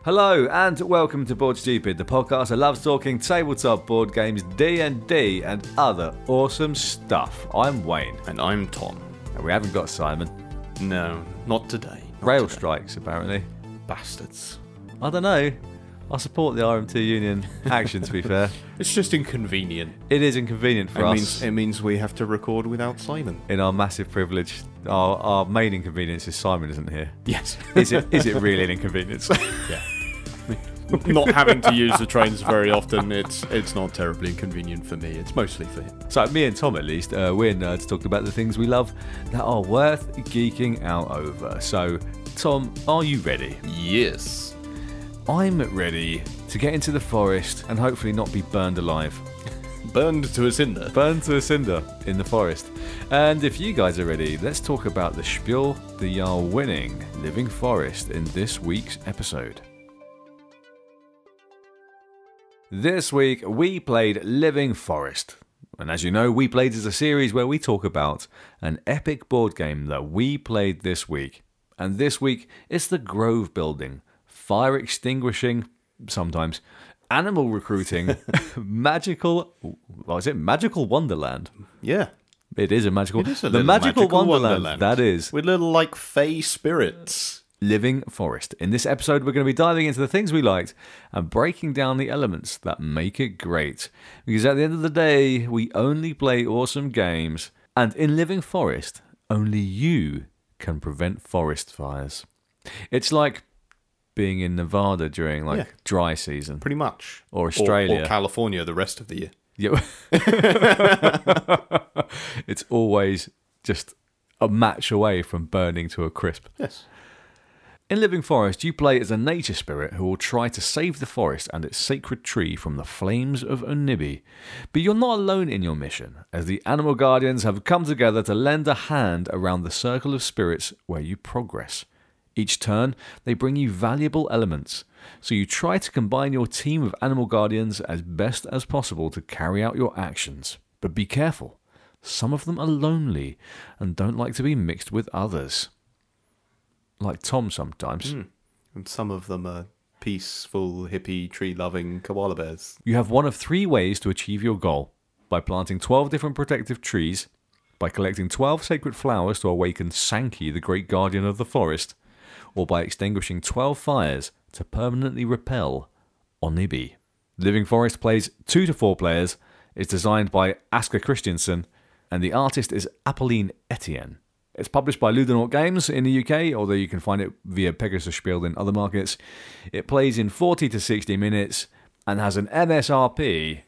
Hello and welcome to Board Stupid, the podcast that loves talking tabletop board games, D&D and other awesome stuff. I'm Wayne. And I'm Tom. And we haven't got Simon. No, not today. Rail strikes, apparently. Bastards. I don't know. I support the RMT Union action, to be fair. It's just inconvenient. It is inconvenient for us. It means we have to record without Simon. In our massive privilege, our main inconvenience is Simon isn't here. Yes. Is it really an inconvenience? Yeah. Not having to use the trains very often, it's not terribly inconvenient for me. It's mostly for him. So me and Tom, at least, we're nerds talking about the things we love that are worth geeking out over. So, Tom, are you ready? Yes. I'm ready to get into the forest and hopefully not be burned alive. Burned to a cinder. Burned to a cinder in the forest. And if you guys are ready, let's talk about the Spiel the Jahr winning Living Forest in this week's episode. This week we played Living Forest. And as you know, We Played is a series where we talk about an epic board game that we played this week. And this week it's the Grove building, fire extinguishing, sometimes, animal recruiting, magical Wonderland? Yeah. It is a magical... It is a the little magical Wonderland, that is. With little, fey spirits. Living Forest. In this episode, we're going to be diving into the things we liked and breaking down the elements that make it great. Because at the end of the day, we only play awesome games. And in Living Forest, only you can prevent forest fires. It's like being in Nevada during dry season. Pretty much. Or Australia. Or California the rest of the year. Yeah. It's always just a match away from burning to a crisp. Yes. In Living Forest, you play as a nature spirit who will try to save the forest and its sacred tree from the flames of Onibi. But you're not alone in your mission, as the animal guardians have come together to lend a hand around the circle of spirits where you progress. Each turn, they bring you valuable elements, so you try to combine your team of animal guardians as best as possible to carry out your actions. But be careful, some of them are lonely and don't like to be mixed with others. Like Tom sometimes. And some of them are peaceful, hippie, tree-loving koala bears. You have one of 3 ways to achieve your goal. By planting 12 different protective trees, by collecting 12 sacred flowers to awaken Sankey, the great guardian of the forest, or by extinguishing 12 fires to permanently repel Onibi. Living Forest plays 2 to 4 players, is designed by Asger Christiansen, and the artist is Apolline Etienne. It's published by Ludonort Games in the UK, although you can find it via Pegasus Spiel in other markets. It plays in 40 to 60 minutes and has an MSRP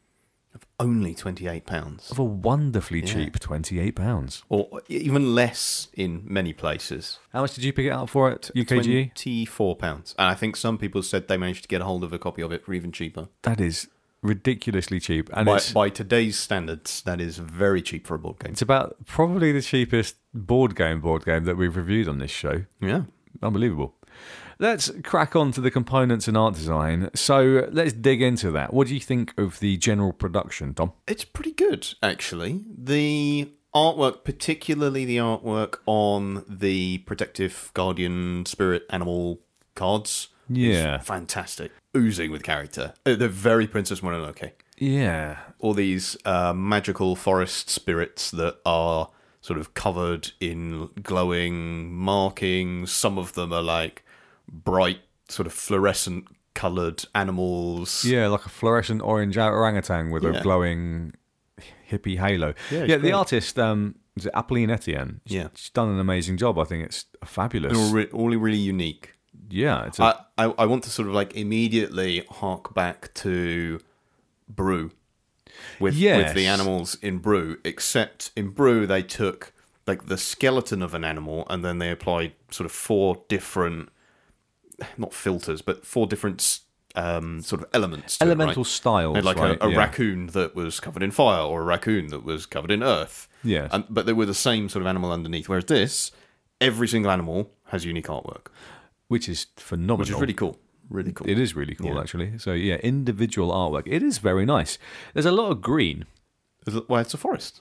of only £28. of a wonderfully cheap £28. Or even less in many places. How much did you pick it up for at UKGE? £24. And I think some people said they managed to get a hold of a copy of it for even cheaper. That is ridiculously cheap. And by today's standards, that is very cheap for a board game. It's about probably the cheapest board game that we've reviewed on this show. Yeah. Unbelievable. Let's crack on to the components and art design. So let's dig into that. What do you think of the general production, Tom? It's pretty good, actually. The artwork, particularly the artwork on the Protective Guardian Spirit Animal cards, is fantastic. Oozing with character. They're very Princess Mononoke. Yeah. All these magical forest spirits that are sort of covered in glowing markings. Some of them are like bright, sort of fluorescent coloured animals. Yeah, like a fluorescent orange orangutan with a glowing hippie halo. Yeah, the artist, is it Apolline Etienne? She's done an amazing job. I think it's fabulous. And all really unique. Yeah. I want to sort of immediately hark back to Brew with the animals in Brew, except in Brew they took the skeleton of an animal and then they applied sort of 4 different, not filters, but 4 different sort of elements to elemental styles. Like a raccoon that was covered in fire or a raccoon that was covered in earth. Yeah. But they were the same sort of animal underneath, whereas this, every single animal has unique artwork. Which is phenomenal. Which is really cool. Really cool. It is really cool, actually. So, individual artwork. It is very nice. There's a lot of green. Well, it's a forest.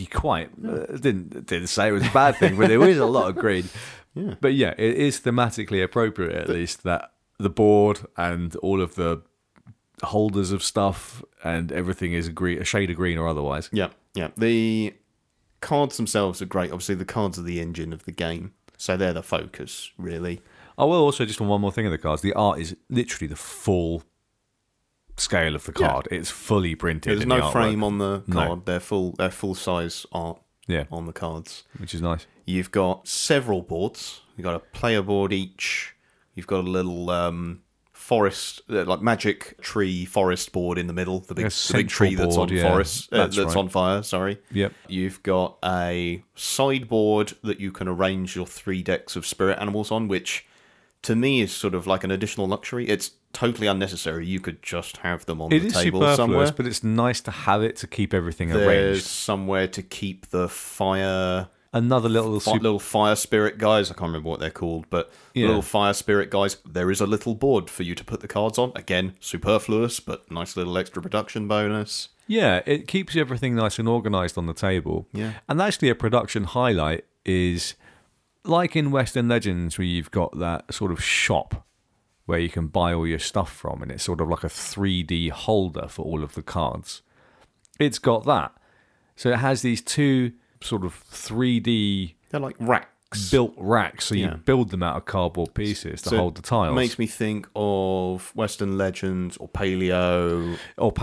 Didn't say it was a bad thing, but there is a lot of green. Yeah. But it is thematically appropriate, at least, that the board and all of the holders of stuff, and everything is a shade of green or otherwise. Yeah. The cards themselves are great. Obviously, the cards are the engine of the game, so they're the focus, really. I will also, just on one more thing of the cards, the art is literally the full scale of the card. It's fully printed. There's no frame on the card. No. They're full size art on the cards, which is nice. You've got several boards. You've got a player board each. You've got a little forest, like magic tree forest board in the middle. The big tree that's on on fire. Sorry. Yep. You've got a sideboard that you can arrange your 3 decks of spirit animals on, which to me is sort of like an additional luxury. It's totally unnecessary. You could just have them on the table somewhere. But it's nice to have it to keep everything arranged. There's somewhere to keep the fire. Another little fire spirit guys. I can't remember what they're called, but little fire spirit guys. There is a little board for you to put the cards on. Again, superfluous, but nice little extra production bonus. Yeah, it keeps everything nice and organised on the table. Yeah. And actually a production highlight is, like in Western Legends, where you've got that sort of shop where you can buy all your stuff from, and it's sort of like a 3D holder for all of the cards. It's got that. So it has these 2... sort of 3D... They're like racks. Built racks, so you build them out of cardboard pieces to hold the tiles. It makes me think of Western Legends or Paleo.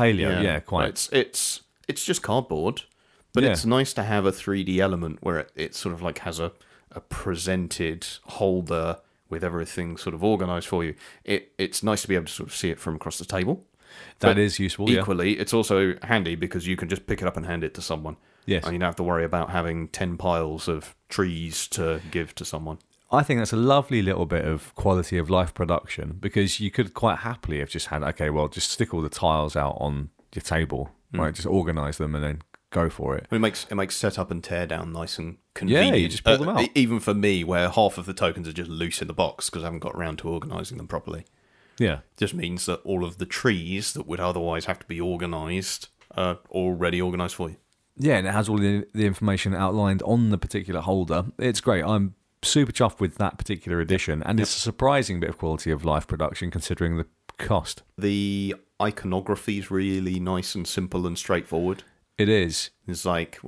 Quite. It's just cardboard, but it's nice to have a 3D element where it sort of like has a presented holder with everything sort of organised for you. It's nice to be able to sort of see it from across the table. That is useful, Equally, it's also handy because you can just pick it up and hand it to someone. Yes. And you don't have to worry about having 10 piles of trees to give to someone. I think that's a lovely little bit of quality of life production, because you could quite happily have just had, just stick all the tiles out on your table, right? Just organise them and then go for it. Well, it makes setup and tear down nice and convenient. Yeah, you just pull them out. Even for me, where half of the tokens are just loose in the box because I haven't got around to organising them properly. Yeah. Just means that all of the trees that would otherwise have to be organised are already organised for you. Yeah, and it has all the information outlined on the particular holder. It's great. I'm super chuffed with that particular edition, and it's a surprising bit of quality of life production considering the cost. The iconography is really nice and simple and straightforward. It is. There's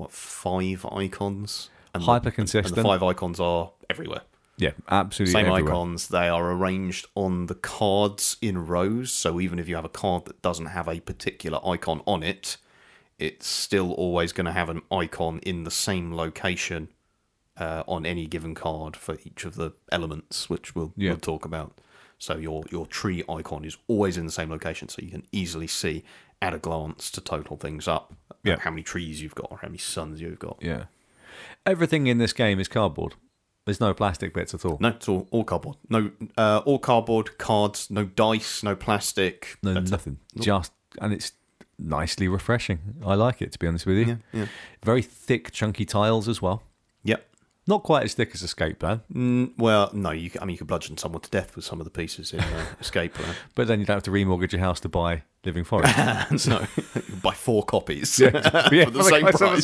5 icons? Hyper consistent. And the 5 icons are everywhere. Yeah, absolutely Same everywhere. icons. They are arranged on the cards in rows, so even if you have a card that doesn't have a particular icon on it, it's still always going to have an icon in the same location on any given card for each of the elements, which we'll talk about. So your tree icon is always in the same location, so you can easily see at a glance to total things up how many trees you've got or how many suns you've got. Yeah. Everything in this game is cardboard. There's no plastic bits at all. No, it's all cardboard. No, all cardboard, cards, no dice, no plastic. No, nothing. And it's nicely refreshing. I like it, to be honest with you. Yeah. Very thick, chunky tiles as well. Yep. Not quite as thick as Escape Plan. Well, no. You could bludgeon someone to death with some of the pieces in Escape Plan. But then you'd have to remortgage your house to buy Living Forest. No, buy 4 copies for the same price.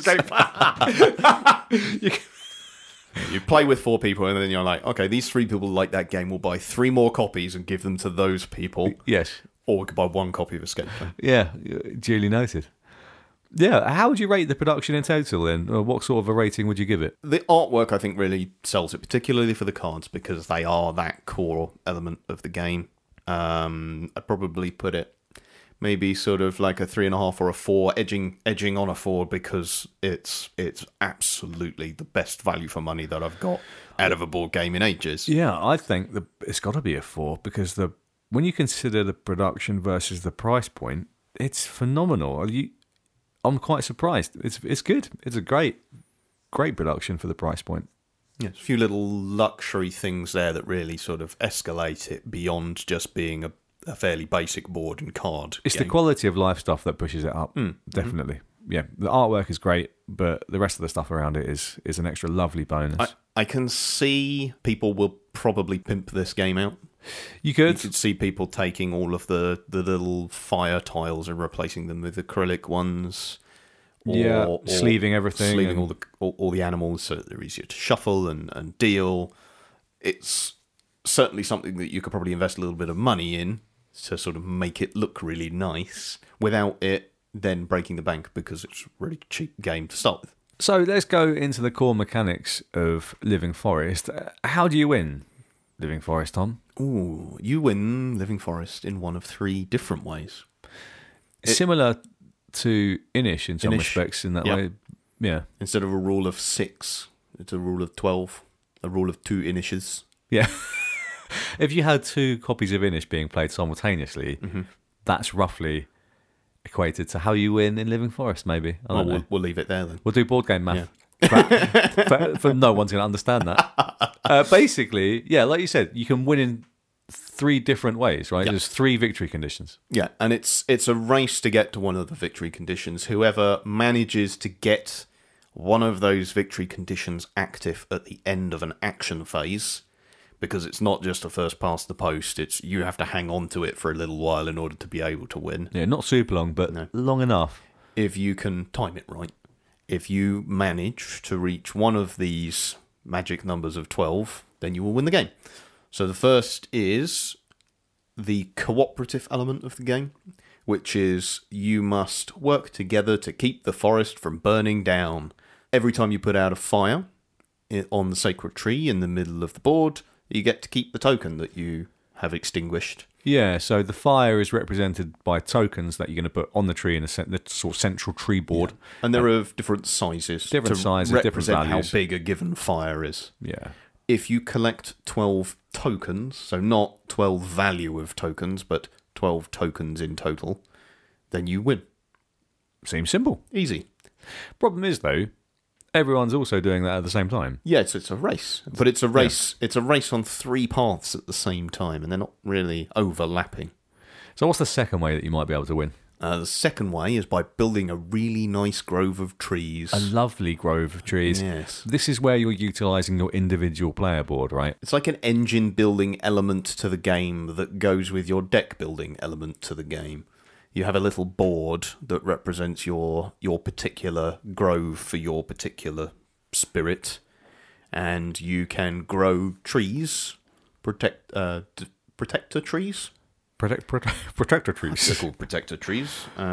Escape Plan. You play with 4 people, and then you're like, okay, these 3 people like that game. We'll buy 3 more copies and give them to those people. Yes. Or we could buy 1 copy of Escape Plan. Yeah, duly noted. Yeah, how would you rate the production in total then? Or what sort of a rating would you give it? The artwork, I think, really sells it, particularly for the cards, because they are that core element of the game. I'd probably put it maybe sort of like a 3.5 or a 4, edging on a 4, because it's absolutely the best value for money that I've got out of a board game in ages. Yeah, I think it's got to be a 4, because when you consider the production versus the price point, it's phenomenal. I'm quite surprised. It's good. It's a great production for the price point. Yeah, a few little luxury things there that really sort of escalate it beyond just being a fairly basic board and card It's game. the quality of life stuff that pushes it up, definitely. Yeah, the artwork is great, but the rest of the stuff around it is an extra lovely bonus. I can see people will probably pimp this game out. You could see people taking all of the little fire tiles and replacing them with acrylic ones. Or sleeving everything. Sleeving all the animals so that they're easier to shuffle and deal. It's certainly something that you could probably invest a little bit of money in to sort of make it look really nice without it then breaking the bank because it's a really cheap game to start with. So let's go into the core mechanics of Living Forest. How do you win Living Forest, Tom? Ooh, you win Living Forest in one of 3 different ways. Similar to Inis in some respects in that way. Yeah. Instead of a rule of 6, it's a rule of 12, a rule of 2 Inishes. Yeah. If you had 2 copies of Inis being played simultaneously, that's roughly equated to how you win in Living Forest, maybe. We'll leave it there then. We'll do board game math. Yeah. For no one's going to understand that. Basically, yeah, like you said, you can win in 3 different ways, right? Yep. There's 3 victory conditions. Yeah, and it's a race to get to one of the victory conditions. Whoever manages to get one of those victory conditions active at the end of an action phase, because it's not just a first past the post, it's you have to hang on to it for a little while in order to be able to win. Yeah, not super long, but long enough. If you can time it right. If you manage to reach one of these magic numbers of 12, then you will win the game. So the first is the cooperative element of the game, which is you must work together to keep the forest from burning down. Every time you put out a fire on the sacred tree in the middle of the board, you get to keep the token that you have extinguished. Yeah, so the fire is represented by tokens that you're going to put on the tree in the sort of central tree board. Yeah. And they're of different sizes. Different sizes, different values. How big a given fire is. Yeah. If you collect 12 tokens, so not 12 value of tokens, but 12 tokens in total, then you win. Seems simple. Easy. Problem is, though, everyone's also doing that at the same time. Yeah, it's a race. But it's a race. Yeah. It's a race on 3 paths at the same time, and they're not really overlapping. So what's the second way that you might be able to win? The second way is by building a really nice grove of trees. A lovely grove of trees. Yes. This is where you're utilising your individual player board, right? It's like an engine building element to the game that goes with your deck building element to the game. You have a little board that represents your particular grove for your particular spirit, and you can grow trees, protector trees. Protector trees. They're called protector trees.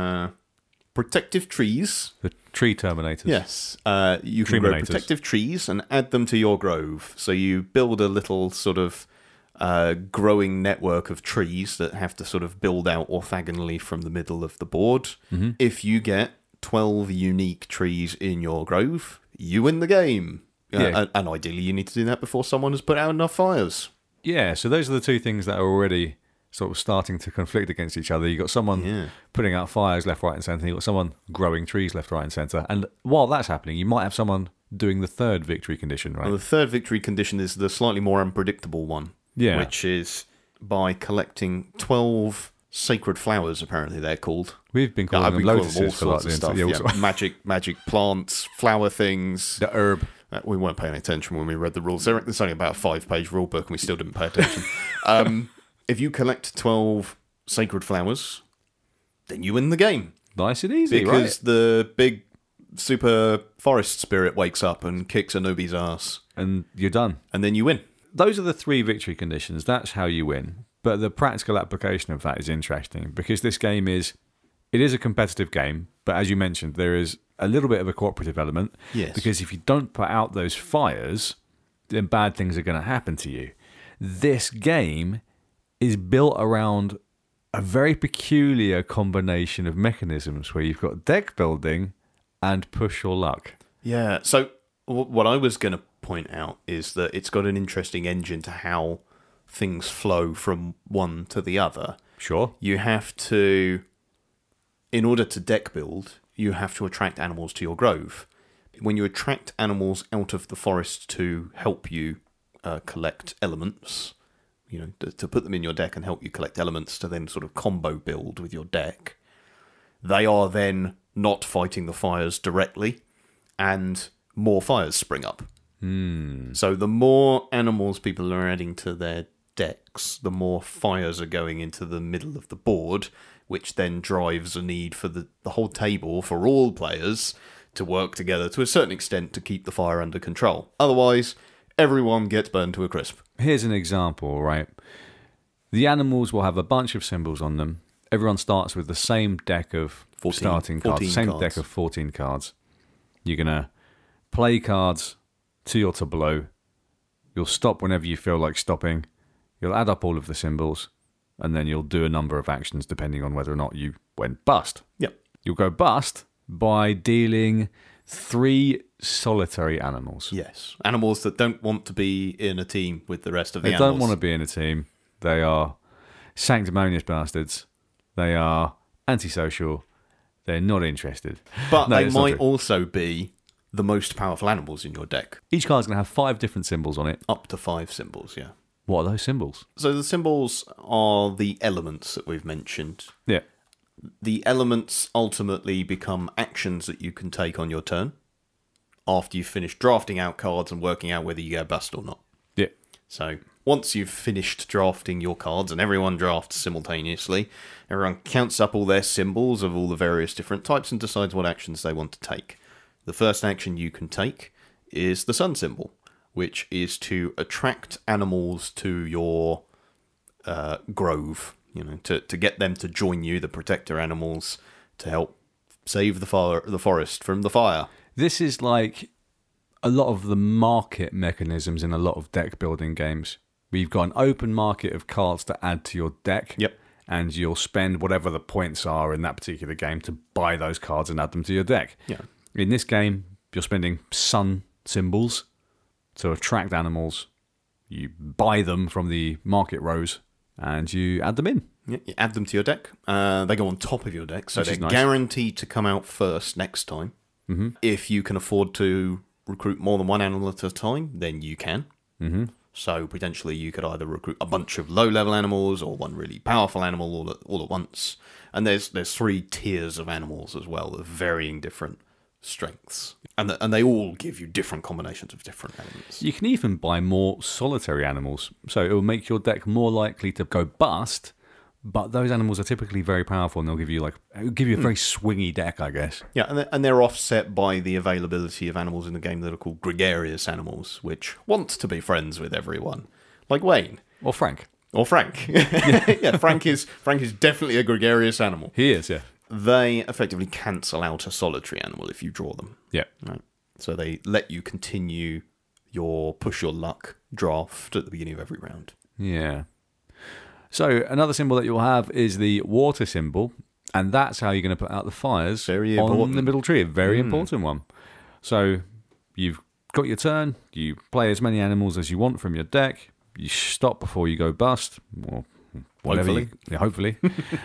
Protective trees. The tree terminators. Yes. You can grow protective trees and add them to your grove. So you build a little sort of growing network of trees that have to sort of build out orthogonally from the middle of the board. Mm-hmm. If you get 12 unique trees in your grove, you win the game. Yeah. And ideally you need to do that before someone has put out enough fires. Yeah, so those are the 2 things that are already sort of starting to conflict against each other. You've got someone putting out fires left, right and centre. You've got someone growing trees left, right and centre. And while that's happening, you might have someone doing the 3rd victory condition, right? Well, the 3rd victory condition is the slightly more unpredictable one. Yeah. Which is by collecting 12 sacred flowers, apparently they're called. We've been calling them lotuses all sorts of stuff. Magic plants, flower things. The herb. We weren't paying attention when we read the rules. There's only about a 5-page rule book and we still didn't pay attention. If you collect 12 sacred flowers, then you win the game. Nice and easy, because the big super forest spirit wakes up and kicks a newbie's ass. And you're done. And then you win. Those are the 3 victory conditions. That's how you win. But the practical application of that is interesting because this game is a competitive game, but as you mentioned, there is a little bit of a cooperative element. Yes. Because if you don't put out those fires, then bad things are going to happen to you. This game is built around a very peculiar combination of mechanisms where you've got deck building and push your luck. Yeah, so what I was going to point out is that it's got an interesting engine to how things flow from one to the other. Sure. You have to, in order to deck build, you have to attract animals to your grove. When you attract animals out of the forest to help you collect elements, to put them in your deck and help you collect elements to then sort of combo build with your deck, they are then not fighting the fires directly, and more fires spring up. So the more animals people are adding to their decks, the more fires are going into the middle of the board, which then drives a need for the whole table, for all players, to work together to a certain extent to keep the fire under control. Otherwise, everyone gets burned to a crisp. Here's an example, right? The animals will have a bunch of symbols on them. Everyone starts with the same deck of 14 starting cards, same cards. deck of 14 cards. You're going to play cards to your tableau. You'll stop whenever you feel like stopping. You'll add up all of the symbols, and then you'll do a number of actions depending on whether or not you went bust. Yep. You'll go bust by dealing 3 solitary animals. Yes. Animals that don't want to be in a team with the rest of the They animals. don't want to be in a team. They are sanctimonious bastards. They are antisocial. They're not interested. But No, they it's not might true. also be the most powerful animals in your deck. Each card's going to have 5 different symbols on it. Up to 5 symbols, yeah. What are those symbols? So the symbols are the elements that we've mentioned. Yeah. The elements ultimately become actions that you can take on your turn after you've finished drafting out cards and working out whether you go bust or not. Yeah. So once you've finished drafting your cards, and everyone drafts simultaneously, everyone counts up all their symbols of all the various different types and decides what actions they want to take. The first action you can take is the sun symbol, which is to attract animals to your grove, to get them to join you, the protector animals, to help save the forest from the fire. This is like a lot of the market mechanisms in a lot of deck building games. We've got an open market of cards to add to your deck. Yep. And you'll spend whatever the points are in that particular game to buy those cards and add them to your deck. Yeah. In this game, you're spending sun symbols to attract animals. You buy them from the market rows and you add them in. Yeah, you add them to your deck. They go on top of your deck, so Which is they're nice. guaranteed to come out first next time. Mm-hmm. If you can afford to recruit more than one animal at a time, then you can. Mm-hmm. So potentially you could either recruit a bunch of low-level animals or one really powerful animal all at once. And there's 3 tiers of animals as well, of varying different strengths. And they all give you different combinations of different elements. You can even buy more solitary animals. So it will make your deck more likely to go bust, but those animals are typically very powerful and they'll give you a very swingy deck, I guess. Yeah, and they're offset by the availability of animals in the game that are called gregarious animals, which want to be friends with everyone, like Wayne Or Frank. or Frank. Yeah, Frank is definitely a gregarious animal. He is, yeah. They effectively cancel out a solitary animal if you draw them. Yeah. Right. So they let you continue your push your luck draft at the beginning of every round. Yeah. So another symbol that you'll have is the water symbol, and that's how you're going to put out the fires Very on important. the middle tree. A very important one. So you've got your turn. You play as many animals as you want from your deck. You stop before you go bust, or whatever. Hopefully. Hopefully.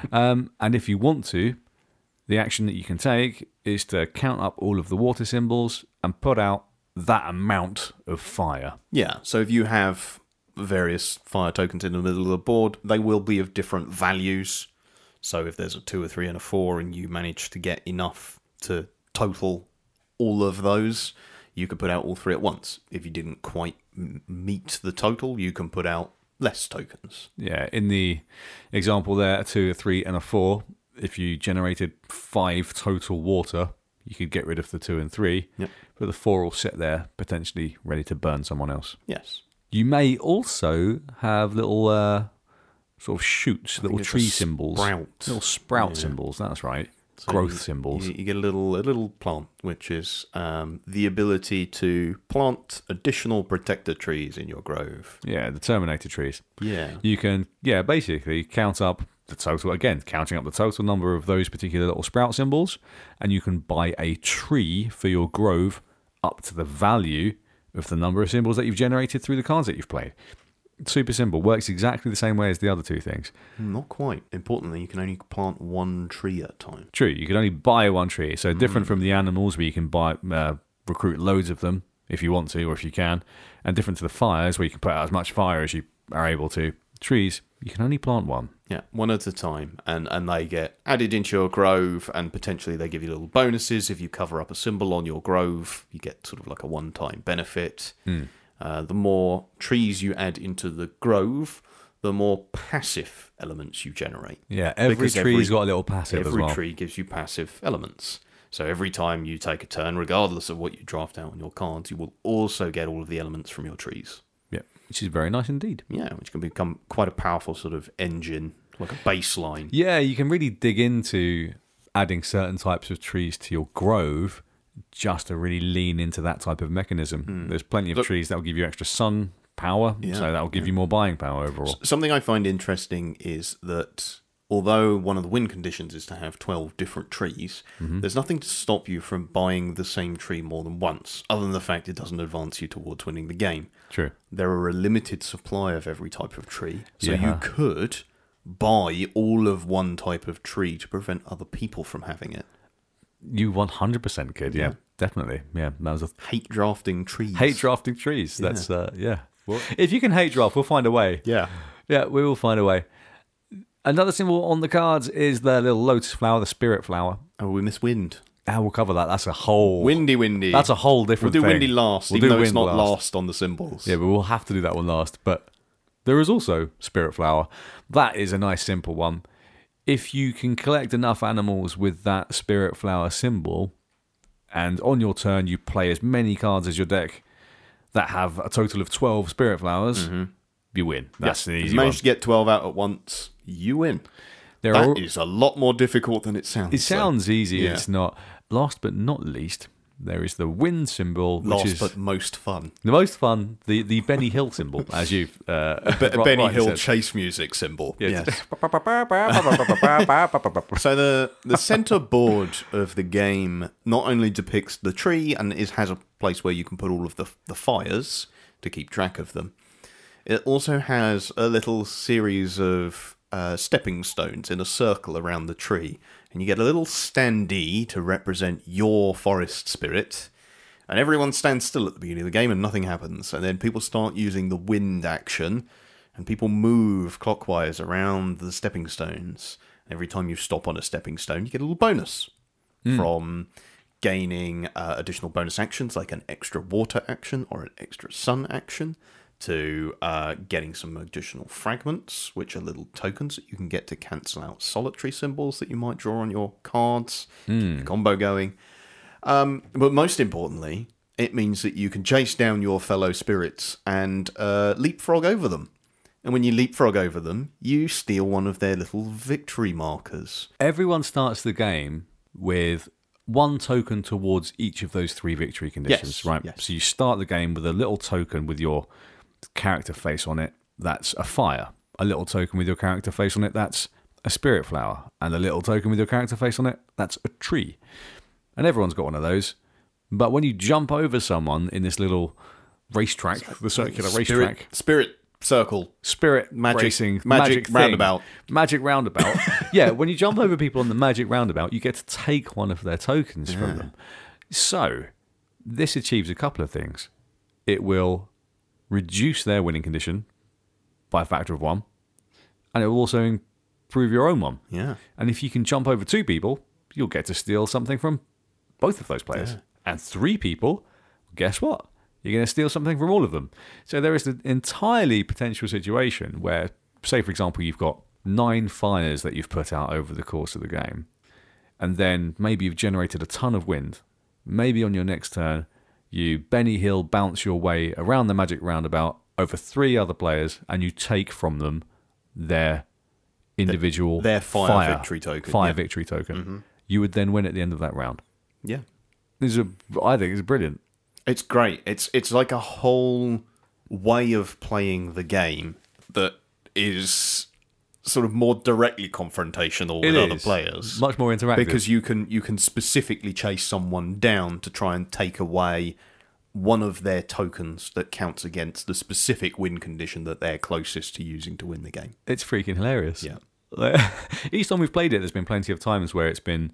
And if you want to, the action that you can take is to count up all of the water symbols and put out that amount of fire. Yeah, so if you have various fire tokens in the middle of the board, they will be of different values. So if there's a 2, a 3, and a 4, and you manage to get enough to total all of those, you could put out all 3 at once. If you didn't quite meet the total, you can put out less tokens. Yeah, in the example there, a 2, a 3, and a 4, if you generated 5 total water, you could get rid of the 2 and 3, Yep. but the 4 will sit there potentially ready to burn someone else. Yes. You may also have little sort of shoots, little it's a tree symbols, sprout. little sprout symbols. That's right, So growth symbols. You get a little plant, which is the ability to plant additional protector trees in your grove. Yeah, the Terminator trees. Yeah. You can, basically count up the total, again, counting up the total number of those particular little sprout symbols, and you can buy a tree for your grove up to the value of the number of symbols that you've generated through the cards that you've played. Super simple. Works exactly the same way as the other 2 things. Not quite. Importantly, you can only plant 1 tree at a time. True, you can only buy 1 tree. So different from the animals where you can buy, recruit loads of them if you want to or if you can, and different to the fires where you can put out as much fire as you are able to. Trees, you can only plant 1. Yeah, 1 at a time. And they get added into your grove, and potentially they give you little bonuses. If you cover up a symbol on your grove, you get sort of like a one-time benefit. The more trees you add into the grove, the more passive elements you generate. Yeah, every Because tree's got a little passive as well. Every tree gives you passive elements. So every time you take a turn, regardless of what you draft out on your cards, you will also get all of the elements from your trees. Yeah, which is very nice indeed. Yeah, which can become quite a powerful sort of engine, like a baseline. Yeah, you can really dig into adding certain types of trees to your grove just to really lean into that type of mechanism. There's plenty of trees that will give you extra sun power, so that will give you more buying power overall. Something I find interesting is that although one of the win conditions is to have 12 different trees, there's nothing to stop you from buying the same tree more than once, other than the fact it doesn't advance you towards winning the game. True. There are a limited supply of every type of tree, so you could buy all of one type of tree to prevent other people from having it. You 100% could, yeah, definitely. Yeah, that was a hate drafting trees. Hate drafting trees. That's Well, if you can hate draft, we'll find a way. Yeah, we will find a way. Another symbol on the cards is the little lotus flower, the spirit flower. Oh, we miss wind. We'll cover that. That's a whole windy. That's a whole different thing. We'll do windy last, even though it's not last on the symbols. Yeah, but we'll have to do that one last. But there is also spirit flower. That is a nice simple one. If you can collect enough animals with that spirit flower symbol, and on your turn you play as many cards as your deck that have a total of 12 spirit flowers, you win. That's an easy one. If you manage to get 12 out at once, you win. That is a lot more difficult than it sounds. It sounds easy, it's not. Last but not least, there is the wind symbol, which is but most fun. The most fun, the Benny Hill symbol, as you've Benny Hill chase music symbol. Yes. So the center board of the game not only depicts the tree and has a place where you can put all of the fires to keep track of them. It also has a little series of stepping stones in a circle around the tree. And you get a little standee to represent your forest spirit. And everyone stands still at the beginning of the game and nothing happens. And then people start using the wind action. And people move clockwise around the stepping stones. Every time you stop on a stepping stone, you get a little bonus from gaining additional bonus actions, like an extra water action or an extra sun action, to getting some additional fragments, which are little tokens that you can get to cancel out solitary symbols that you might draw on your cards, keep your combo going. But most importantly, it means that you can chase down your fellow spirits and leapfrog over them. And when you leapfrog over them, you steal one of their little victory markers. Everyone starts the game with one token towards each of those 3 victory conditions, right? Yes. So you start the game with a little token with your character face on it, that's a fire. A little token with your character face on it, that's a spirit flower. And a little token with your character face on it, that's a tree. And everyone's got one of those. But when you jump over someone in this little racetrack, the circular racetrack... Spirit circle. Spirit magic racing. Magic roundabout. Magic roundabout. Yeah, when you jump over people on the magic roundabout, you get to take one of their tokens from them. So, this achieves a couple of things. It will reduce their winning condition by a factor of 1, and it will also improve your own one. Yeah. And if you can jump over 2 people, you'll get to steal something from both of those players. Yeah. And 3 people, guess what? You're going to steal something from all of them. So there is an entirely potential situation where, say for example, you've got 9 fires that you've put out over the course of the game, and then maybe you've generated a ton of wind. Maybe on your next turn, you Benny Hill bounce your way around the magic roundabout over 3 other players, and you take from them their individual their fire victory token. Victory token. You would then win at the end of that round. Yeah, I think it's brilliant. It's great. It's like a whole way of playing the game that is sort of more directly confrontational with other players. Much more interactive. Because you can specifically chase someone down to try and take away one of their tokens that counts against the specific win condition that they're closest to using to win the game. It's freaking hilarious. Yeah. Each time we've played it, there's been plenty of times where it's been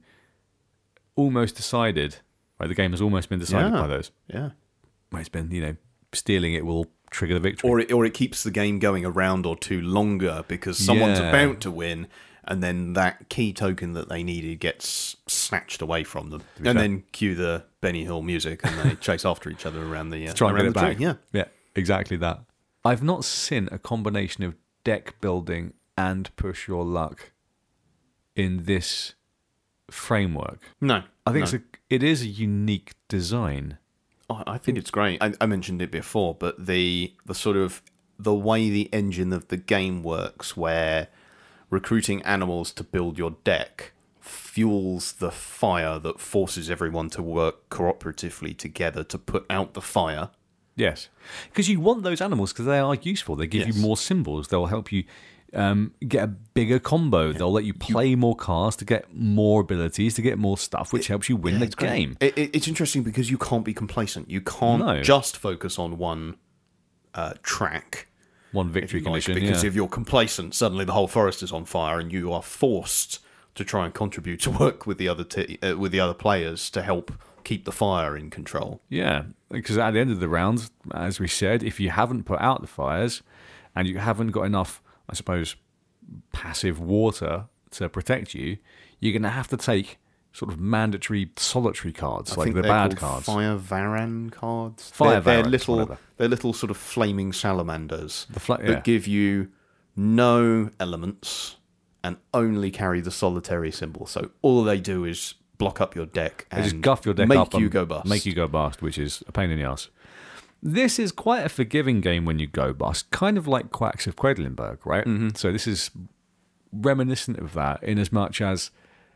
almost decided. Right, the game has almost been decided by those. Yeah. Where it's been, stealing it will trigger the victory. Or it keeps the game going a round or 2 longer because someone's about to win, and then that key token that they needed gets snatched away from them. And then cue the Benny Hill music and they chase after each other around the try and get it back. Tree. Yeah, exactly that. I've not seen a combination of deck building and push your luck in this framework. No. I think it is a unique design. I think it's great. I mentioned it before, but the sort of the way the engine of the game works, where recruiting animals to build your deck fuels the fire that forces everyone to work cooperatively together to put out the fire. Yes, because you want those animals because they are useful. They give you more symbols. They'll help you get a bigger combo. They'll let you play more cards to get more abilities, to get more stuff, which helps you win the game. It's interesting because you can't be complacent. You can't just focus on one track. One victory condition, because if you're complacent, suddenly the whole forest is on fire, and you are forced to try and contribute to work with the other players to help keep the fire in control. Yeah, because at the end of the round, as we said, if you haven't put out the fires and you haven't got enough, I suppose, passive water to protect you, you're going to have to take sort of mandatory solitary cards, like the bad cards. Fire Varan cards. They're little sort of flaming salamanders that give you no elements and only carry the solitary symbol. So all they do is block up your deck and just guff your deck make up you and go bust. Make you go bust, which is a pain in the ass. This is quite a forgiving game when you go bust, kind of like Quacks of Quedlinburg, right? Mm-hmm. So this is reminiscent of that in as much as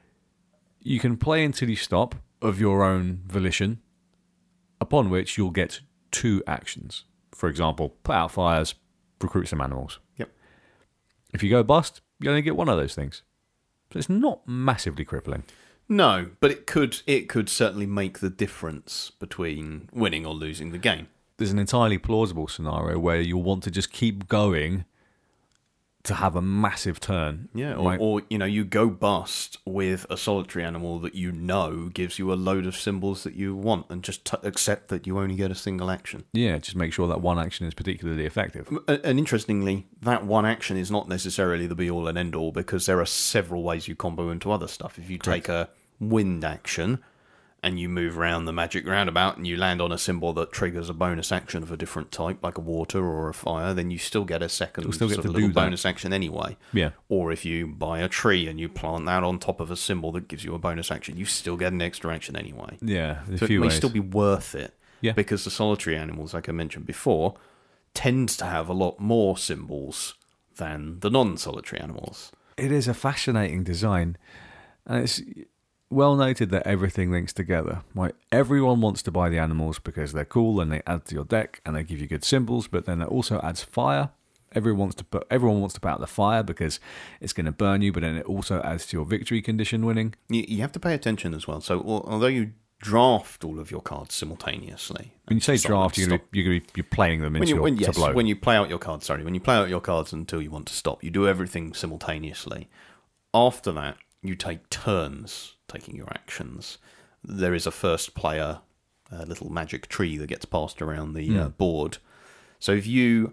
you can play until you stop of your own volition, upon which you'll get 2 actions. For example, put out fires, recruit some animals. Yep. If you go bust, you only get 1 of those things. So it's not massively crippling. No, but it could certainly make the difference between winning or losing the game. There's an entirely plausible scenario where you'll want to just keep going to have a massive turn. Yeah, or you go bust with a solitary animal that you know gives you a load of symbols that you want, and just accept that you only get a single action. Yeah, just make sure that one action is particularly effective. And interestingly, that one action is not necessarily the be-all and end-all, because there are several ways you combo into other stuff. If you take a wind action and you move around the magic roundabout and you land on a symbol that triggers a bonus action of a different type, like a water or a fire, then you still get a second little bonus action anyway. Yeah. Or if you buy a tree and you plant that on top of a symbol that gives you a bonus action, you still get an extra action anyway. Yeah, so it may still be worth it. Yeah. Because the solitary animals, like I mentioned before, tends to have a lot more symbols than the non-solitary animals. It is a fascinating design. And it's well noted that everything links together. Right? Everyone wants to buy the animals because they're cool and they add to your deck and they give you good symbols, but then it also adds fire. Everyone wants to put out the fire because it's going to burn you, but then it also adds to your victory condition winning. You have to pay attention as well. So although you draft all of your cards simultaneously, when you say draft, you're playing them into your tableau. When you play out your cards, when you play out your cards until you want to stop, you do everything simultaneously. After that, you take turns taking your actions. There is a first player little magic tree that gets passed around the board. So if you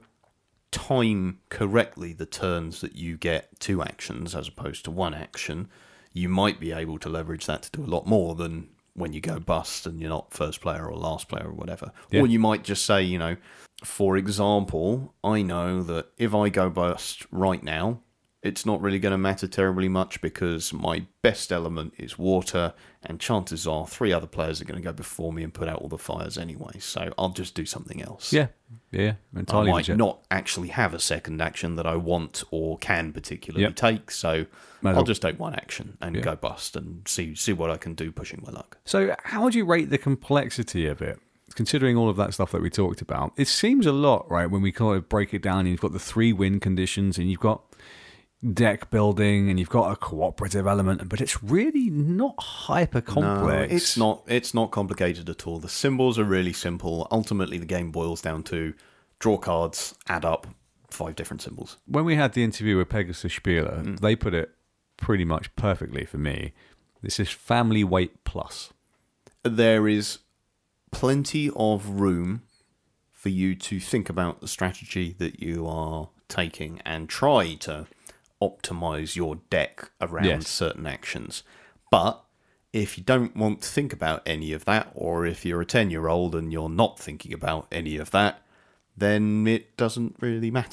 time correctly the turns that you get 2 actions as opposed to 1 action, you might be able to leverage that to do a lot more than when you go bust and you're not first player or last player or whatever. Yeah. Or you might just say, for example, I know that if I go bust right now, it's not really going to matter terribly much because my best element is water, and chances are 3 other players are going to go before me and put out all the fires anyway, so I'll just do something else. Yeah, entirely. I might not actually have a second action that I want or can particularly take, so I'll just take 1 action and go bust and see what I can do pushing my luck. So how would you rate the complexity of it? Considering all of that stuff that we talked about, it seems a lot, right, when we kind of break it down, and you've got the 3 win conditions and you've got deck building and you've got a cooperative element, but it's really not hyper complex. No, it's not complicated at all. The symbols are really simple. Ultimately, the game boils down to draw cards, add up 5 different symbols. When we had the interview with Pegasus Spieler, they put it pretty much perfectly for me. This is family weight plus. There is plenty of room for you to think about the strategy that you are taking and try to optimize your deck around certain actions. But if you don't want to think about any of that, or if you're a 10-year-old and you're not thinking about any of that, then it doesn't really matter.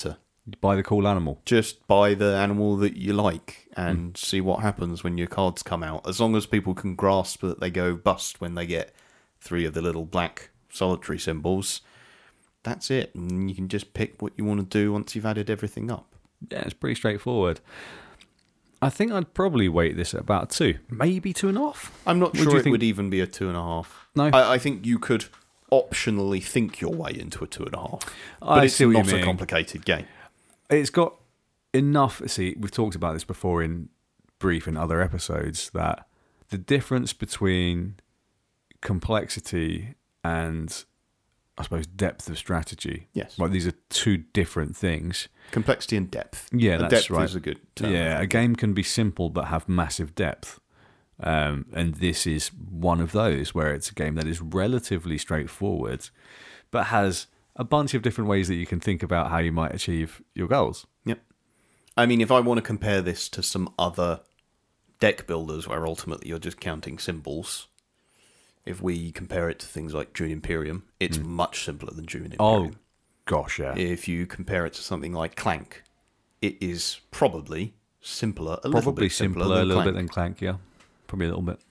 Buy the cool animal. Just buy the animal that you like and see what happens when your cards come out. As long as people can grasp that they go bust when they get 3 of the little black solitary symbols, that's it. And you can just pick what you want to do once you've added everything up. Yeah, it's pretty straightforward. I think I'd probably weight this at about 2, maybe 2.5. I'm not sure it would even be a 2.5. No, I think you could optionally think your way into a 2.5, but I it's see what not you mean. a complicated game. It's got enough. See, we've talked about this before in brief in other episodes, that the difference between complexity and, I suppose, depth of strategy. Yes. Like, these are 2 different things. Complexity and depth. Yeah, and that's depth right. is a good term. Yeah, a game can be simple but have massive depth. And this is one of those where it's a game that is relatively straightforward but has a bunch of different ways that you can think about how you might achieve your goals. Yep. I mean, if I want to compare this to some other deck builders where ultimately you're just counting symbols, if we compare it to things like Dune Imperium, it's much simpler than Dune Imperium. Oh, gosh, yeah. If you compare it to something like Clank, it is probably simpler, a Probably little simpler bit than Clank, yeah. Probably a little bit.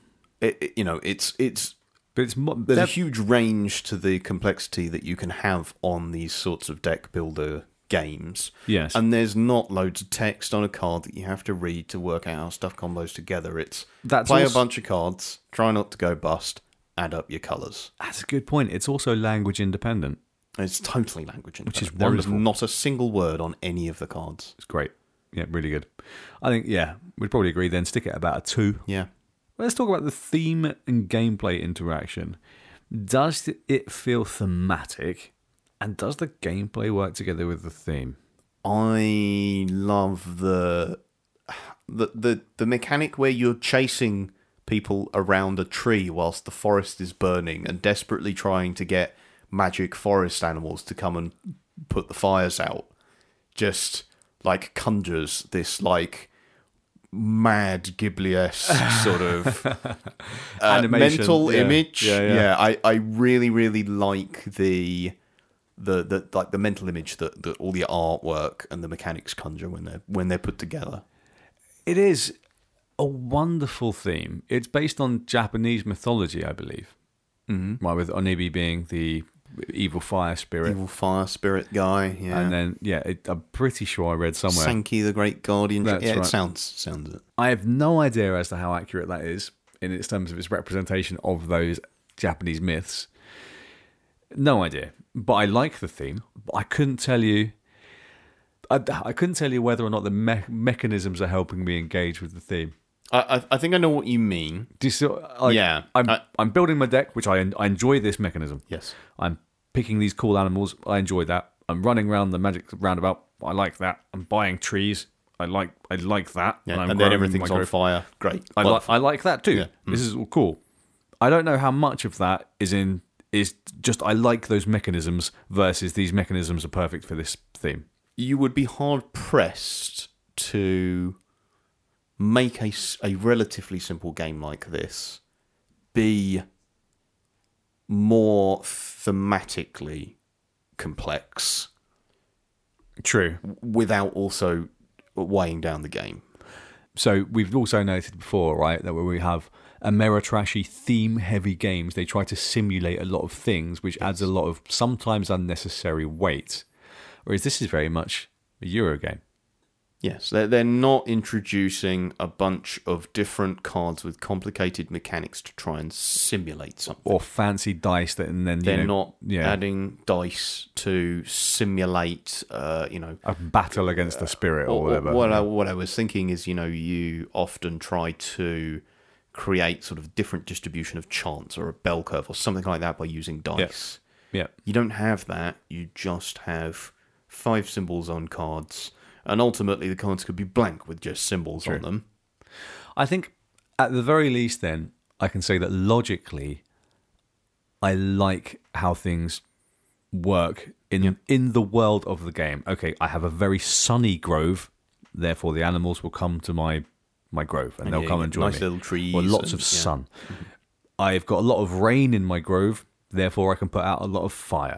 It's But it's there's a huge range to the complexity that you can have on these sorts of deck builder games. Yes. And there's not loads of text on a card that you have to read to work out how stuff combos together. It's play a bunch of cards, try not to go bust, add up your colours. That's a good point. It's also language independent. It's totally language independent. Which is There wonderful. is not a single word on any of the cards. It's great. Yeah, really good. I think, yeah, we'd probably agree then. Stick it about a 2. Yeah. Let's talk about the theme and gameplay interaction. Does it feel thematic? And does the gameplay work together with the theme? I love the mechanic where you're chasing people around a tree whilst the forest is burning and desperately trying to get magic forest animals to come and put the fires out. Just like conjures this like mad Ghibli-esque sort of mental image. Yeah. I really, really like the mental image that all the artwork and the mechanics conjure when they're put together. It is a wonderful theme. It's based on Japanese mythology, I believe. Mm-hmm. Right, with Onibi being the evil fire spirit. Evil fire spirit guy, yeah. And then, I'm pretty sure I read somewhere. Sankey, the Great Guardian. That's right. It sounds it. I have no idea as to how accurate that is in its terms of its representation of those Japanese myths. No idea. But I like the theme. But I couldn't tell you... I couldn't tell you whether or not the mechanisms are helping me engage with the theme. I think I know what you mean. Do you still, yeah. I'm building my deck, which I enjoy this mechanism. Yes. I'm picking these cool animals. I enjoy that. I'm running around the magic roundabout. I like that. I'm buying trees. I like that. Yeah. And then everything's on fire. Great. I like that too. Yeah. This is all cool. I don't know how much of that is just I like those mechanisms versus these mechanisms are perfect for this theme. You would be hard pressed to make a relatively simple game like this be more thematically complex. True. Without also weighing down the game. So we've also noted before, right, that when we have Ameritrashi theme-heavy games, they try to simulate a lot of things, which adds a lot of sometimes unnecessary weight. Whereas this is very much a Euro game. Yes, they're not introducing a bunch of different cards with complicated mechanics to try and simulate something. Or fancy dice that, and then they're not adding dice to simulate, a battle against the spirit or whatever. What I was thinking is, you often try to create sort of different distribution of chance or a bell curve or something like that by using dice. Yeah. You don't have that. You just have 5 symbols on cards. And ultimately, the cards could be blank with just symbols on them. I think, at the very least, then, I can say that logically, I like how things work in the world of the game. Okay, I have a very sunny grove, therefore the animals will come to my grove, and they'll come and join me. Nice little trees. Or lots of sun. Mm-hmm. I've got a lot of rain in my grove, therefore I can put out a lot of fire.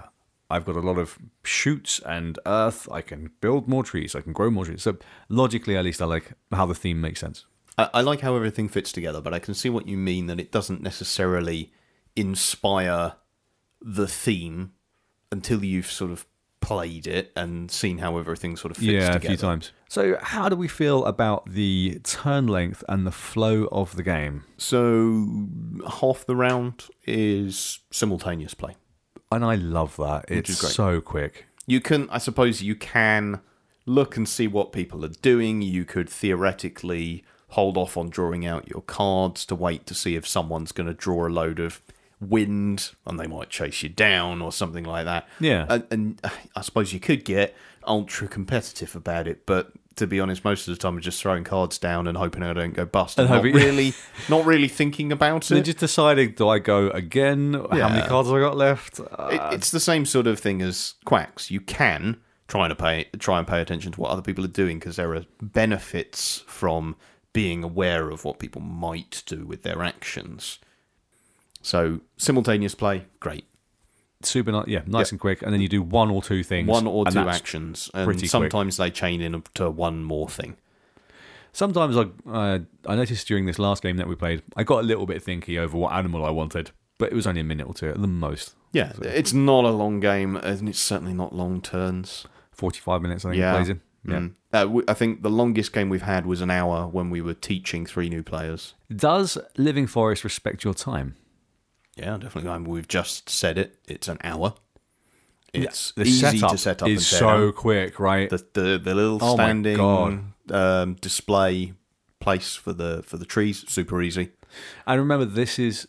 I've got a lot of shoots and earth. I can build more trees. I can grow more trees. So logically, at least, I like how the theme makes sense. I like how everything fits together, but I can see what you mean, that it doesn't necessarily inspire the theme until you've sort of played it and seen how everything sort of fits together. Yeah, a few times. So how do we feel about the turn length and the flow of the game? So half the round is simultaneous play. And I love that. It's so quick. I suppose you can look and see what people are doing. You could theoretically hold off on drawing out your cards to wait to see if someone's going to draw a load of wind and they might chase you down or something like that. Yeah. And I suppose you could get ultra competitive about it, but to be honest, most of the time I'm just throwing cards down and hoping I don't go bust. And not really thinking about it. They're just deciding, do I go again? How many cards have I got left? It's the same sort of thing as Quacks. You can try and pay attention to what other people are doing, because there are benefits from being aware of what people might do with their actions. So simultaneous play, great. Super nice and quick, and then you do one or two things. One or two actions, and sometimes they chain into one more thing. Sometimes I noticed during this last game that we played, I got a little bit thinky over what animal I wanted, but it was only a minute or two at the most. Yeah, so it's not a long game, and it's certainly not long turns. 45 minutes, I think, it plays in. Yeah. I think the longest game we've had was an hour when we were teaching 3 new players. Does Living Forest respect your time? Yeah, definitely. We've just said it. It's an hour. It's the easy to set up. Is so quick, right? The little standing display place for the trees, super easy. And remember, this is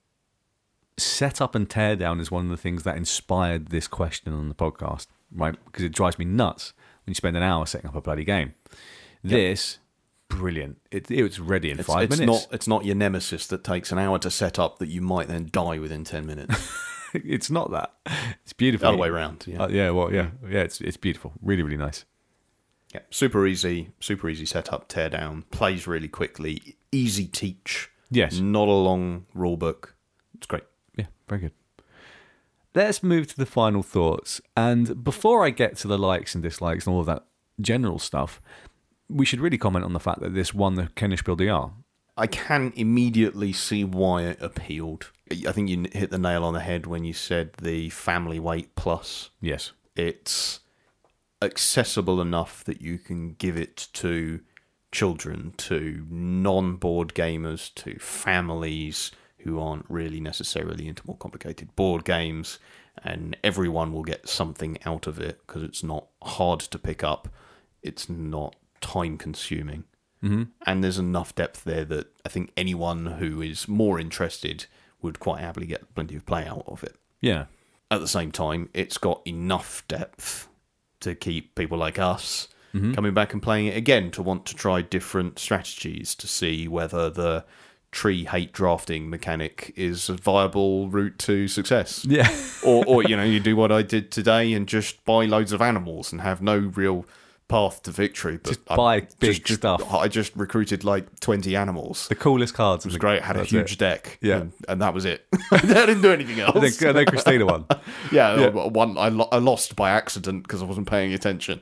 set up and tear down is one of the things that inspired this question on the podcast, right? Because it drives me nuts when you spend an hour setting up a bloody game. This, brilliant. It's ready in 5 minutes. It's not your nemesis that takes an hour to set up that you might then die within 10 minutes. It's not that. It's beautiful. The other way around. Yeah. It's beautiful. Really, really nice. Yeah, super easy setup, tear down, plays really quickly, easy teach. Yes. Not a long rule book. It's great. Yeah, very good. Let's move to the final thoughts. And before I get to the likes and dislikes and all of that general stuff, we should really comment on the fact that this won the Kennerspiel DR. I can immediately see why it appealed. I think you hit the nail on the head when you said the family weight plus. Yes. It's accessible enough that you can give it to children, to non-board gamers, to families who aren't really necessarily into more complicated board games, and everyone will get something out of it because it's not hard to pick up, it's not time-consuming, and there's enough depth there that I think anyone who is more interested would quite happily get plenty of play out of it. Yeah. At the same time, it's got enough depth to keep people like us coming back and playing it again, to want to try different strategies, to see whether the tree hate drafting mechanic is a viable route to success. Yeah. or you do what I did today and just buy loads of animals and have no real path to victory. But just buy big stuff. I just recruited like 20 animals. The coolest cards. It was great. I had a huge deck. Yeah. And that was it. I didn't do anything else. I think Christina won. Yeah. One I lost by accident because I wasn't paying attention.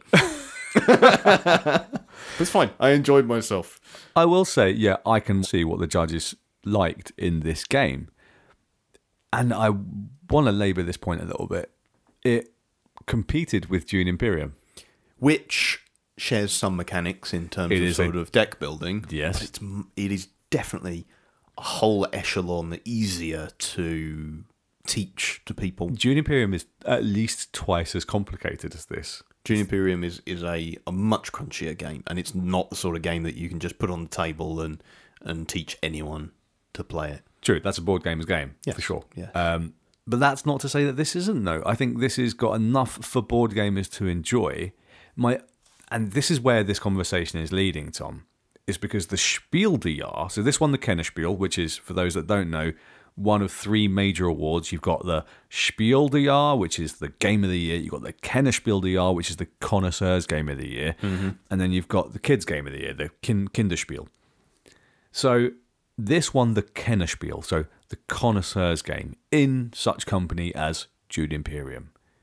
But it's fine. I enjoyed myself. I will say, I can see what the judges liked in this game. And I want to labour this point a little bit. It competed with Dune Imperium, which shares some mechanics in terms of deck building. Yes. But it is definitely a whole echelon easier to teach to people. Dune Imperium is at least twice as complicated as this. Dune Imperium is a much crunchier game, and it's not the sort of game that you can just put on the table and teach anyone to play it. True, that's a board gamer's game, for sure. Yeah. But that's not to say that this isn't, though. I think this has got enough for board gamers to enjoy. And this is where this conversation is leading, Tom, is because the Spiel des Jahres, so this won the Kennerspiel, which is, for those that don't know, one of 3 major awards. You've got the Spiel des Jahres, which is the Game of the Year. You've got the Kennerspiel des Jahres, which is the Connoisseur's Game of the Year. And then you've got the Kids' Game of the Year, the Kinderspiel. So this won the Kennerspiel, so the Connoisseur's Game, in such company as Dune Imperium.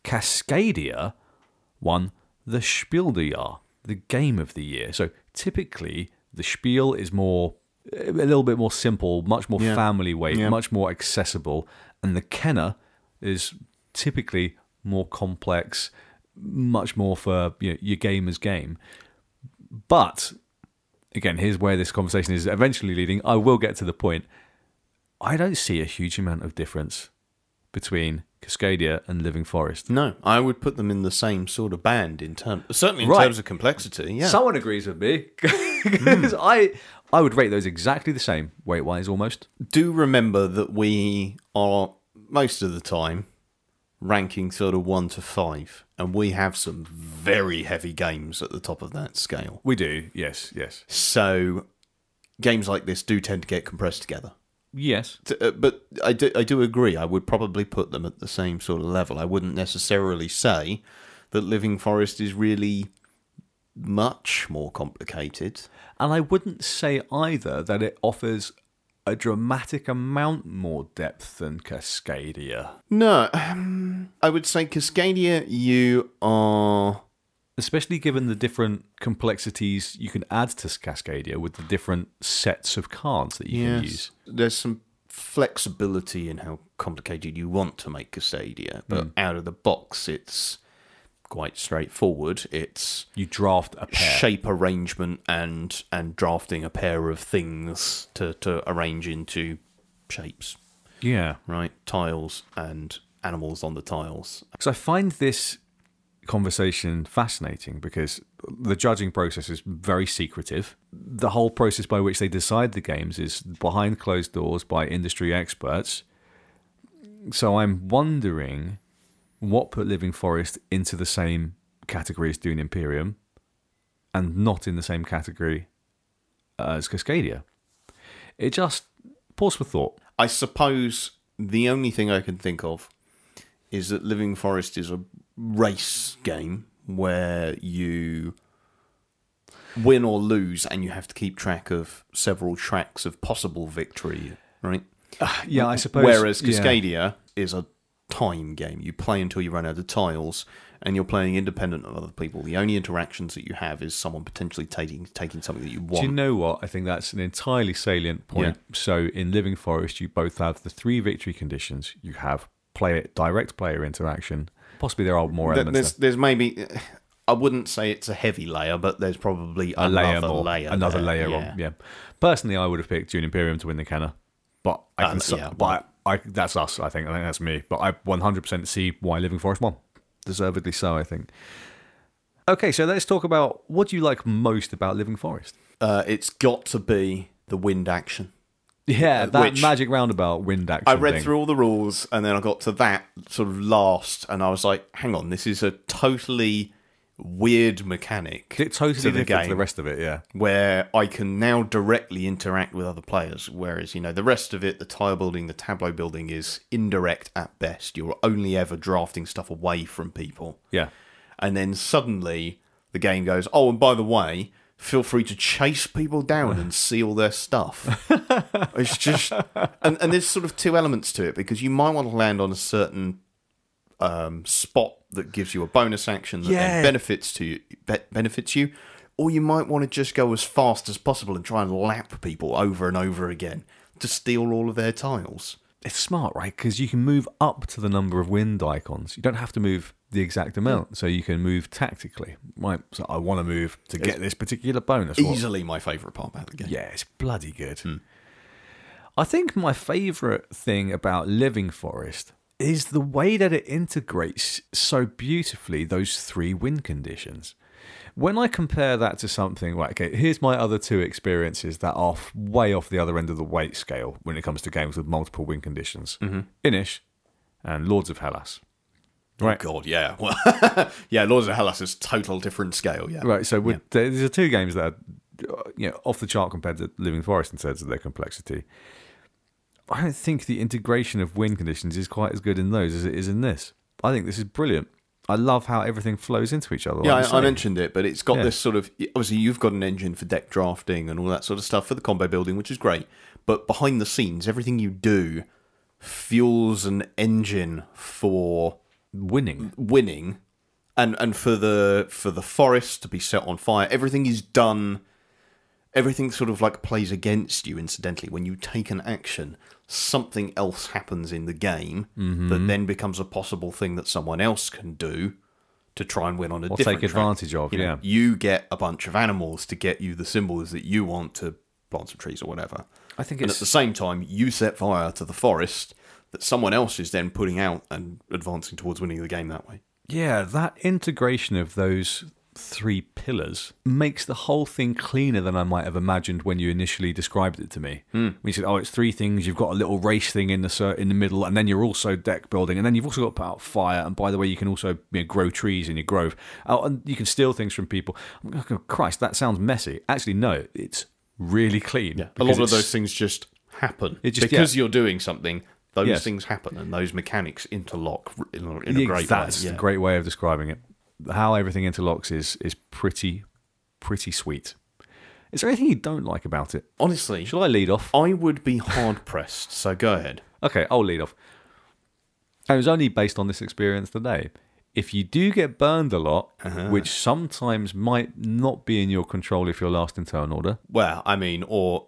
Cascadia won the Spiel des Jahres, the Game of the Year. So typically, the Spiel is a little bit more simple, much more family weight, much more accessible, and the Kenner is typically more complex, much more for your gamer's game. But again, here's where this conversation is eventually leading. I will get to the point. I don't see a huge amount of difference between Cascadia and Living Forest. No, I would put them in the same sort of band certainly in terms of complexity. Yeah, someone agrees with me because I would rate those exactly the same weight-wise, almost. Do remember that we are most of the time ranking sort of 1 to 5, and we have some very heavy games at the top of that scale. We do, yes. So games like this do tend to get compressed together. Yes. But I do agree. I would probably put them at the same sort of level. I wouldn't necessarily say that Living Forest is really much more complicated. And I wouldn't say either that it offers a dramatic amount more depth than Cascadia. No. I would say Cascadia, you are... Especially given the different complexities you can add to Cascadia with the different sets of cards that you can use. There's some flexibility in how complicated you want to make Cascadia, but out of the box it's quite straightforward. It's you draft a pair. Shape arrangement and drafting a pair of things to arrange into shapes. Yeah. Right? Tiles and animals on the tiles. So I find this conversation fascinating because the judging process is very secretive. The whole process by which they decide the games is behind closed doors by industry experts. So I'm wondering what put Living Forest into the same category as Dune Imperium and not in the same category as Cascadia. It just pause for thought. I suppose the only thing I can think of is that Living Forest is a race game where you win or lose and you have to keep track of several tracks of possible victory, right? Yeah, I suppose. Whereas Cascadia is a time game. You play until you run out of tiles, and you're playing independent of other people. The only interactions that you have is someone potentially taking something that you want. Do you know what? I think that's an entirely salient point. Yeah. So in Living Forest, you both have the 3 victory conditions. You have direct player interaction. Possibly there are more elements. There's maybe... I wouldn't say it's a heavy layer, but there's probably another layer on. Yeah. Personally, I would have picked Dune Imperium to win the Kenner, but that's us. I think that's me. But I 100% see why Living Forest won, deservedly so. I think. Okay, so let's talk about what do you like most about Living Forest. It's got to be the wind action. Yeah, that magic roundabout wind action. I read through all the rules, and then I got to that sort of last, and I was like, "Hang on, this is a totally weird mechanic. It's totally different to the rest of it, yeah. Where I can now directly interact with other players, whereas, the rest of it, the tile building, the tableau building is indirect at best. You're only ever drafting stuff away from people. Yeah. And then suddenly the game goes, oh, and by the way, feel free to chase people down and steal their stuff. It's just... And there's sort of 2 elements to it, because you might want to land on a certain spot that gives you a bonus action that then benefits you, or you might want to just go as fast as possible and try and lap people over and over again to steal all of their tiles. It's smart, right? Because you can move up to the number of wind icons. You don't have to move the exact amount, so you can move tactically. Right, so I want to move to get this particular bonus. Easily my favourite part about the game. Yeah, it's bloody good. I think my favourite thing about Living Forest is the way that it integrates so beautifully those 3 win conditions. When I compare that to something like, okay, here's my other 2 experiences that are way off the other end of the weight scale when it comes to games with multiple win conditions. Inis and Lords of Hellas. Right. Oh, God, yeah. Well, yeah, Lords of Hellas is total different scale, yeah. Right, so these are 2 games that are off the chart compared to Living Forest in terms of their complexity. I don't think the integration of win conditions is quite as good in those as it is in this. I think this is brilliant. I love how everything flows into each other. Yeah, I mentioned it, but it's got this sort of... Obviously, you've got an engine for deck drafting and all that sort of stuff for the combo building, which is great. But behind the scenes, everything you do fuels an engine for winning, and for the forest to be set on fire, everything is done. Everything sort of like plays against you. Incidentally, when you take an action, something else happens in the game that then becomes a possible thing that someone else can do to try and win on a or different take advantage track. of. Yeah, you get a bunch of animals to get you the symbols that you want to plant some trees or whatever. I think and at the same time, you set fire to the forest that someone else is then putting out and advancing towards winning the game that way. Yeah, that integration of those 3 pillars makes the whole thing cleaner than I might have imagined when you initially described it to me. When you said, "Oh, it's 3 things. You've got a little race thing in the middle, and then you're also deck building, and then you've also got to put out fire. And by the way, you can also grow trees in your grove. Oh, and you can steal things from people." I'm like, "Oh, Christ, that sounds messy." Actually, no, it's really clean. Yeah, a lot of those things just happen because you're doing something. Those things happen, and those mechanics interlock in a great way. That's a great way of describing it. How everything interlocks is pretty sweet. Is there anything you don't like about it? Honestly, shall I lead off? I would be hard pressed. So go ahead. Okay, I'll lead off. And it was only based on this experience today. If you do get burned a lot, which sometimes might not be in your control if you're last in turn order. Well, I mean, or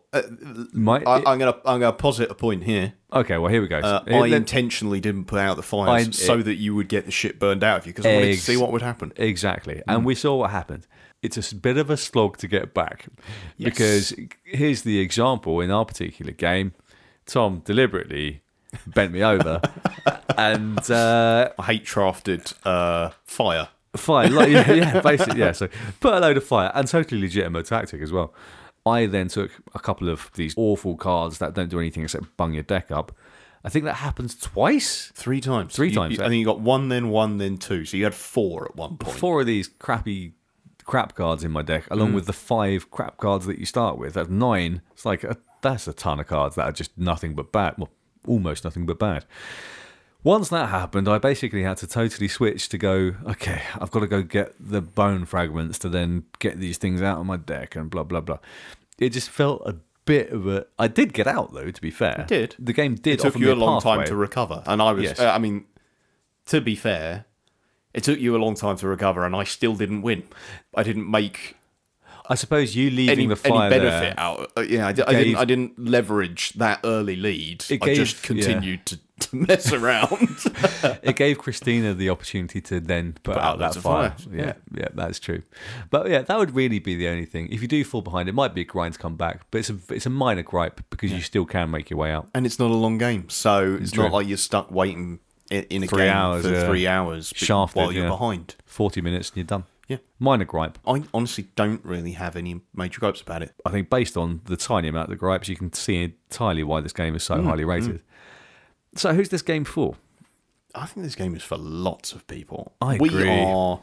I'm gonna posit a point here. Okay, well here we go. I intentionally didn't put out the fires so that you would get the shit burned out of you because I wanted to see what would happen. Exactly, and we saw what happened. It's a bit of a slog to get back because here's the example in our particular game. Tom deliberately bent me over. And I hate drafted fire. Fire, basically, yeah. So put a load of fire, and totally legitimate tactic as well. I then took a couple of these awful cards that don't do anything except bung your deck up. I think that happens twice? 3 times. 3 times. I think you got 1, then 2. So you had 4 at one point. 4 of these crap cards in my deck, along with the 5 crap cards that you start with. That's 9. It's like, that's a ton of cards that are just nothing but bad. Well, almost nothing but bad. Once that happened, I basically had to totally switch to go, okay, I've got to go get the bone fragments to then get these things out of my deck and blah, blah, blah. It just felt a bit of a... I did get out, though, to be fair. It did. The game did offer me a long time to recover. And I was... Yes. I mean, to be fair, it took you a long time to recover and I still didn't win. I didn't make... I suppose you leaving the fire any benefit out. I didn't leverage that early lead. I just continued to mess around. It gave Christina the opportunity to then put out that fire. Yeah, that's true. But yeah, that would really be the only thing. If you do fall behind, it might be a grind to come back, but it's a minor gripe because you still can make your way out. And it's not a long game, so it's not like you're stuck waiting in a 3 game hours, for 3 hours shafted, while you're behind. 40 minutes and you're done. Yeah. Minor gripe. I honestly don't really have any major gripes about it. I think based on the tiny amount of gripes, you can see entirely why this game is so highly rated. So who's this game for? I think this game is for lots of people. I agree.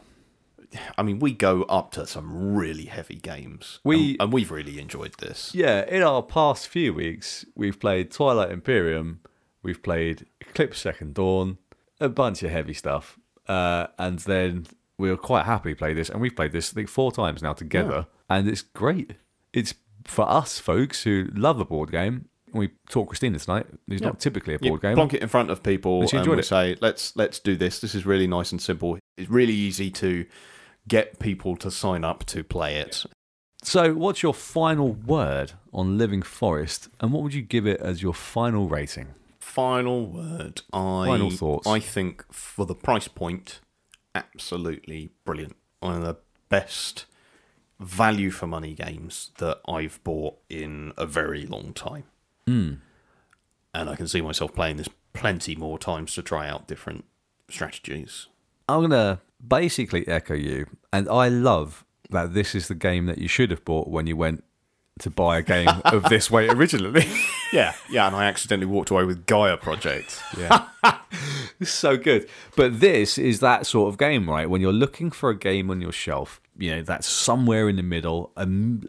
We go up to some really heavy games. And we've really enjoyed this. Yeah, in our past few weeks, we've played Twilight Imperium, we've played Eclipse Second Dawn, a bunch of heavy stuff. And then we'll quite happily play this. And we've played this, I think, 4 times now together. Yeah. And it's great. It's for us folks who love a board game. We taught Christina tonight, who's not typically a board gamer. Plonk it in front of people and we say, let's do this. This is really nice and simple. It's really easy to get people to sign up to play it. So what's your final word on Living Forest, and what would you give it as your final rating? Final word. Final thoughts. I think for the price point, absolutely brilliant. One of the best value for money games that I've bought in a very long time. And I can see myself playing this plenty more times to try out different strategies. I'm going to basically echo you, and I love that this is the game that you should have bought when you went to buy a game of this weight originally. Yeah, and I accidentally walked away with Gaia Project. Yeah. It's so good. But this is that sort of game, right? When you're looking for a game on your shelf, that's somewhere in the middle, a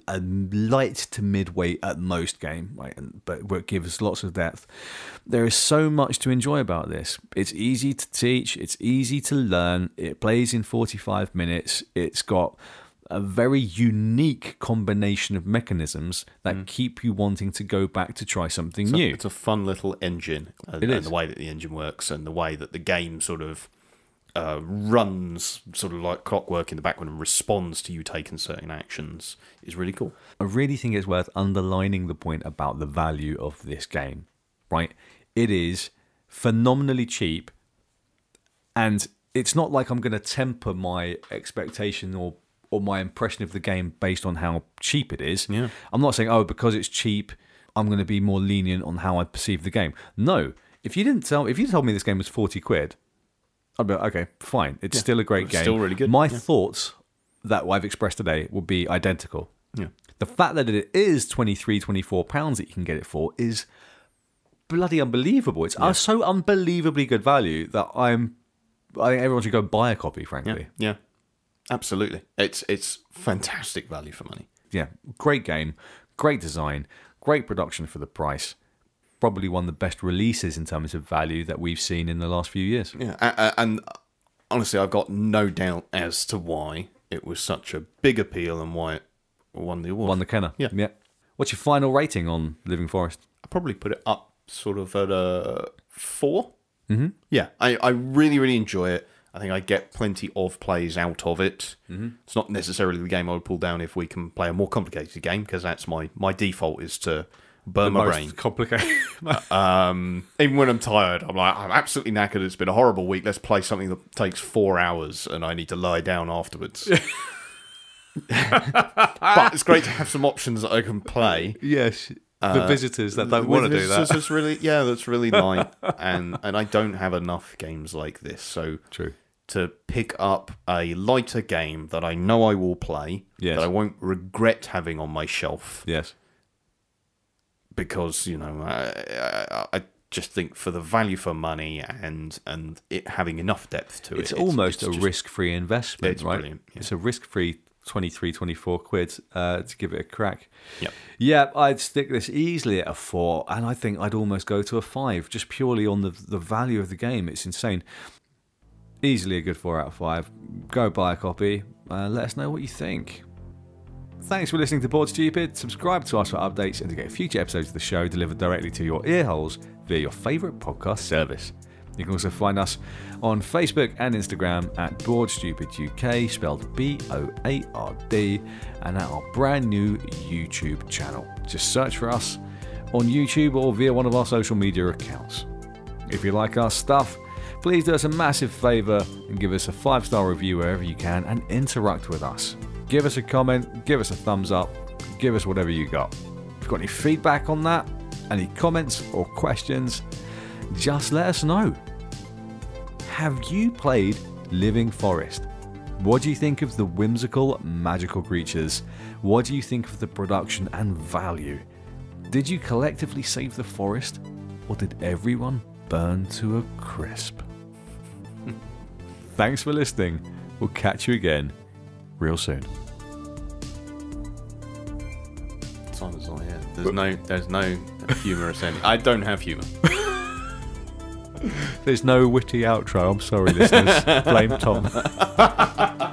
light to midweight at most game, right? But it gives lots of depth. There is so much to enjoy about this. It's easy to teach. It's easy to learn. It plays in 45 minutes. It's got a very unique combination of mechanisms that keep you wanting to go back to try something new. It's a fun little engine, and the way that the engine works and the way that the game sort of runs sort of like clockwork in the background and responds to you taking certain actions is really cool. I really think it's worth underlining the point about the value of this game, right? It is phenomenally cheap, and it's not like I'm going to temper my expectation or my impression of the game based on how cheap it is. Yeah. I'm not saying, because it's cheap, I'm going to be more lenient on how I perceive the game. No. If you told me this game was 40 quid, I'd be like, okay, fine. It's still a great game. Still really good. My thoughts that I've expressed today would be identical. Yeah. The fact that it is £23-24 that you can get it for is bloody unbelievable. It's so unbelievably good value that I think everyone should go buy a copy, frankly. Yeah. Absolutely. It's fantastic value for money. Yeah. Great game, great design, great production for the price. Probably one of the best releases in terms of value that we've seen in the last few years. Yeah, and honestly, I've got no doubt as to why it was such a big appeal and why it won the award. Won the Kenner. Yeah. What's your final rating on Living Forest? I'd probably put it up sort of at a 4. Mm-hmm. Yeah, I really, really enjoy it. I think I get plenty of plays out of it. Mm-hmm. It's not necessarily the game I would pull down if we can play a more complicated game, because that's my default is to burn my brain. Complicated. Even when I'm tired, I'm absolutely knackered. It's been a horrible week. Let's play something that takes 4 hours and I need to lie down afterwards. But it's great to have some options that I can play. Yes. For visitors that don't want to do that. That's really light. And I don't have enough games like this. So true. To pick up a lighter game that I know I will play, that I won't regret having on my shelf. Yes. Because, I just think for the value for money and it having enough depth to it's almost a risk-free investment, it's right? Brilliant. Yeah. It's a risk-free 24 quid to give it a crack. Yep. Yeah, I'd stick this easily at a 4, and I think I'd almost go to a 5, just purely on the value of the game. It's insane. Easily a good 4 out of 5. Go buy a copy. Let us know what you think. Thanks for listening to Board Stupid. Subscribe to us for updates and to get future episodes of the show delivered directly to your ear holes via your favourite podcast service. You can also find us on Facebook and Instagram at Board Stupid UK, spelled BOARD, and at our brand new YouTube channel. Just search for us on YouTube or via one of our social media accounts. If you like our stuff, please do us a massive favour and give us a 5-star review wherever you can and interact with us. Give us a comment, give us a thumbs up, give us whatever you got. If you've got any feedback on that, any comments or questions, just let us know. Have you played Living Forest? What do you think of the whimsical, magical creatures? What do you think of the production and value? Did you collectively save the forest, or did everyone burn to a crisp? Thanks for listening. We'll catch you again real soon. Simon's not here. There's no humorous ending. I don't have humour. There's no witty outro. I'm sorry, listeners. Blame Tom.